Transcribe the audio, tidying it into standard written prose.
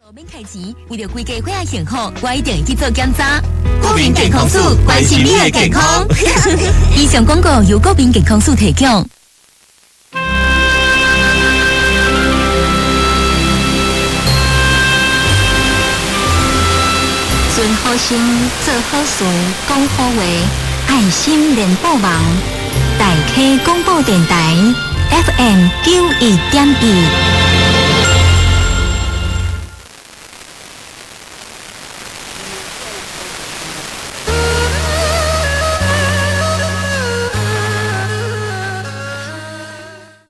后面开钱，为了规家伙仔幸福，我一定去做检查。国民健康署关心你的健康。以上广告由国民健康署提供。存好心，做好事，讲好话，爱心联播网，大溪广播电台 FM 91.1。